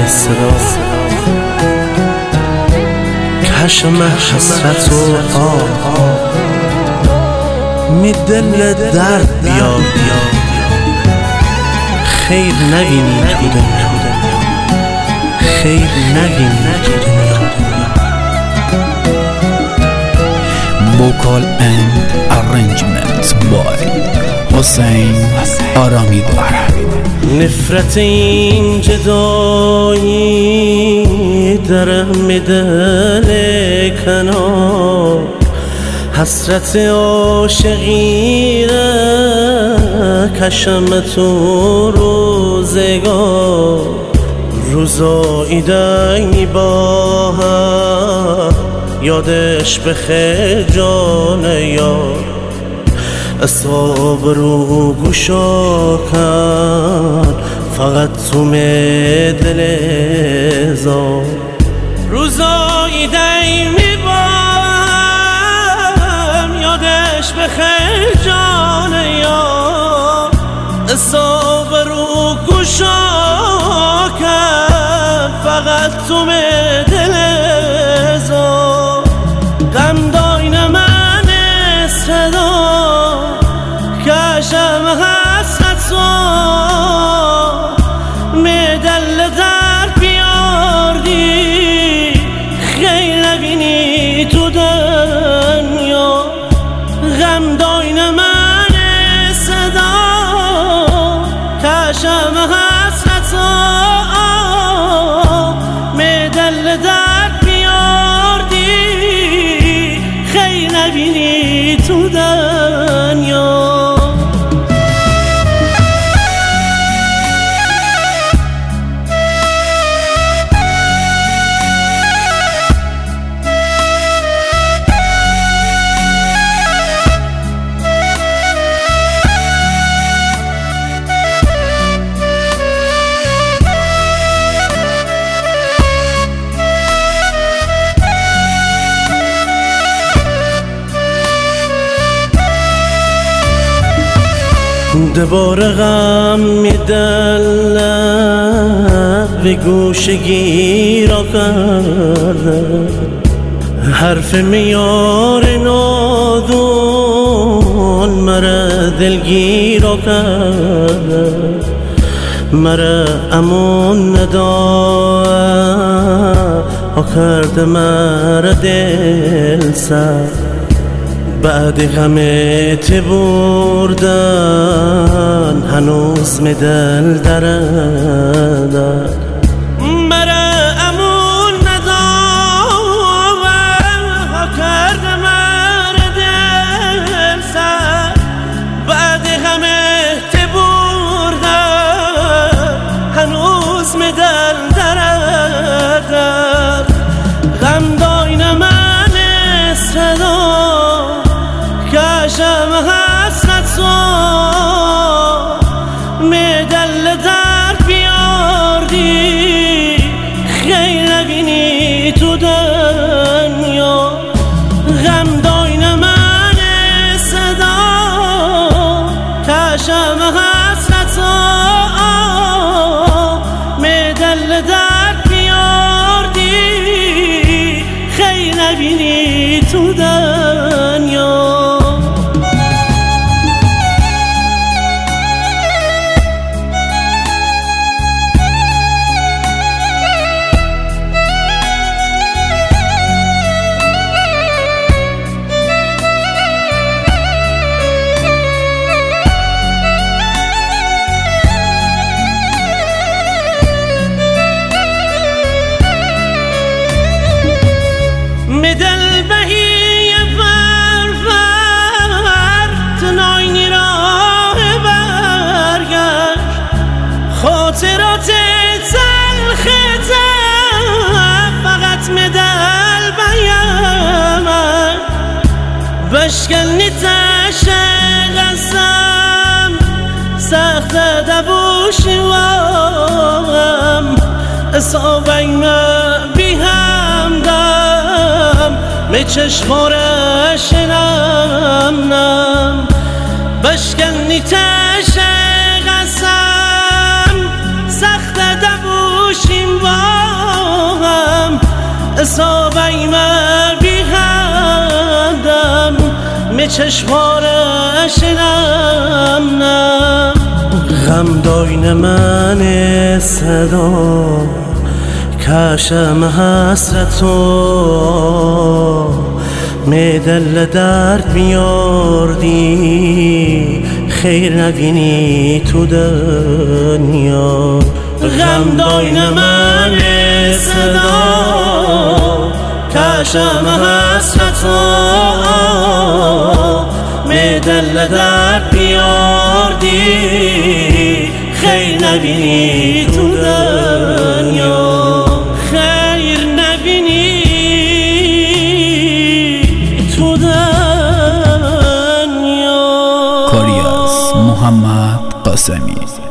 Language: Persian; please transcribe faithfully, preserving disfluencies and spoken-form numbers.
صدا کشم حسرت و آه می دل درد بیار خیر نبینی تو دنیا خیر نبینی تو دنیا Vocal and arrangement by حسین آرامیدار. نفرت این جدایی درم میدن کنار حسرت عاشقی را کشم تو روزگار روزایی دنگی با هم یادش بخیر جان یار اصاب رو گوشا کن فقط تو می دل زار روزایی دنگی با هم یادش بخیر جان یار اصاب رو گوشا کن فقط تو می دل زار غم داین من صدا کشم حسرت و میدل در بیاردی خیر نبینی تو دنیا غم داین من صدا کشم حسرت و میدل در نبینی تو دنیا دوباره غم میدل به گوش گیرا کرده حرف میار نادون مرا دلگیرا کرده مرا امون ندا ها کرده مرا دل سر بعد غمت بردن هنوز می دل درد مرا امون ندارم ها کرده مرا دل سر بعد غمت بردن هنوز می دل درد غم داین من صدا کشم حسرت و میدل در بیاردی خیر نبینی تو دنیا غم داین من صدا کشم حسرت و میدل در بیاردی خیر نبینی تو دنیا دل بهی فرفر تناینی راه برگشت خاطرات تلختم فقط مدل بیامن بشکنی تشقسم سخت دبوشی وام اصابین بیهم دم می چشمارش نم نم بشکنی تشقسم سخت دبوشیم چشمارش نم نم غم داین من صدا کشم حسرتو می دل درد میاردی خیر نبینی تو دنیا غم داین من صدا کشم حسرتو می دل درد بیاردی خیر نبینی تو دنیا خیر نبینی تو دنیا کاری از محمد قاسمی.